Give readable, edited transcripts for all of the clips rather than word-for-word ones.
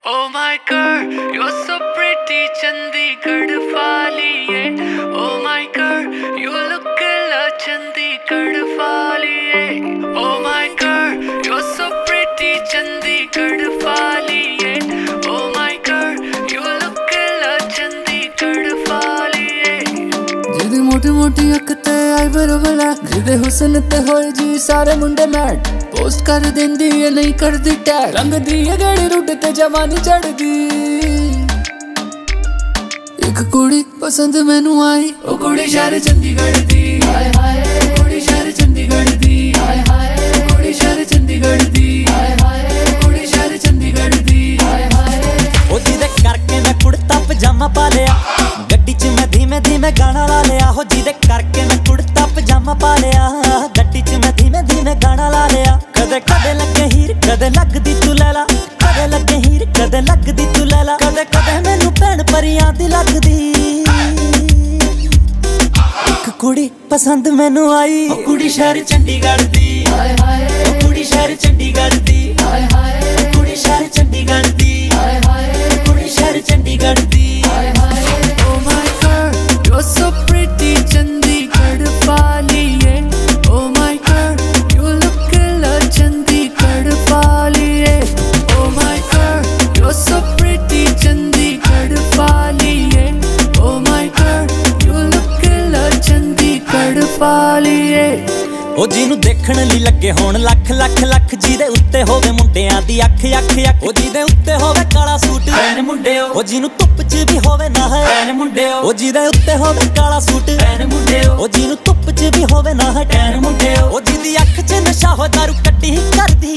Oh my girl, you're so pretty, Chandigarh वाली Oh my girl, you look like Chandigarh वाली Oh my girl, you're so pretty, Chandigarh वाली Oh my girl, you look like Chandigarh वाली जिदी मोटी मोटी अख ते eyebrow black जिदे हुस्न ते होए जी सारे मुंडे मैट पोस्ट कर देंदी ये नहीं कर दी टैग रंग दी ये गड़ी रुट ते जवानी चढ़ दी एक कुड़ी पसंद मैनू आई ओ कुड़ी शहर चंडीगढ़ दी हाय हाय कुड़ी शहर चंडीगढ़ दी हाय हाय कुड़ी शहर चंडीगढ़ दी हाय हाय कुड़ी शहर चंडीगढ़ दी हाय हाय ओ जिदे करके मैं कुड़ता पजामा पा लिया गड्डी च मैं धीमे धीमे गाना ला लिया हो जिदे करके मैं कुड़ता पजामा पा लिया गड्डी च मैं धीमे धीमे गाना ला लिया कदे कदे लगे हीर कदे लगदी तू लैला कदे लगे हीर कदे लगदी तू लैला कदे कदे मैनू भैन परियां दी लगदी एक कुड़ी पसंद मैनू आई ओ कुड़ी शहर चंडीगढ़ दी हाय हाय ओ कुड़ी शहर चंडीगढ़ दी हाय हाय कुड़ी शहर चंडीगढ़ दी हाय हाय कुड़ी शहर चंडीगढ़ दी हाय हाय Oh my girl, you're so pretty, Chandigarh वाली Oh my girl, you look like Chandigarh वाली Oh my girl, you're so pretty, Chandigarh वाली Oh my girl, you look like Chandigarh वाली ओ जिन्नू देखण लई लगे होण लख लख लख जिदे उत्ते होवे मुंडियां दी अख अख अख ओ जिदे उत्ते होवे काला सूट पैन मुंडिओ ओ जिन्नू धुੱਪ च भी होवे ना है पैन मुंडिओ ओ जिदे उत्ते होवे काला सूट पैन मुंडिओ ओ जिन्नू धुੱਪ च भी होवे ना है पैन मुंडिओ ओ जिदी अख च नशा हो दारू कट्टी करदी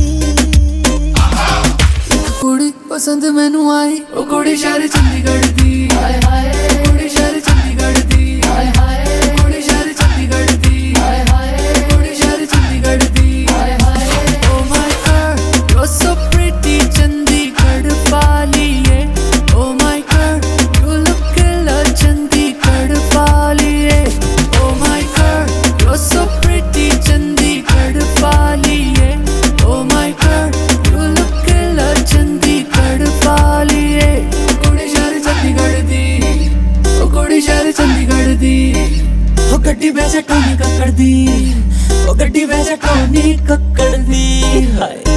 कुड़ी पसंद मैनू आई ओ कुड़ी शहर चंडीगढ़ दी हाय हाय कुड़ी शहर चंडीगढ़ दी हाय हाय कुड़ी शहर चंडीगढ़ दी हाय हाय कुड़ी शहर चंडीगढ़ दी हाय हाय Oh my girl, you're so pretty, Chandigarh वाली Oh my girl, you look like Chandigarh वाली Oh my girl, you're so pretty, Chandigarh वाली Oh my girl, you look like Chandigarh वाली कुड़ी शहर चंडीगढ़ दी ओ कुड़ी शहर चंडीगढ़ दी ओ गड्डी बेच टोनी कक्कड़ दी ओ गड्डी बेच टोनी कक्कड़ दी हाय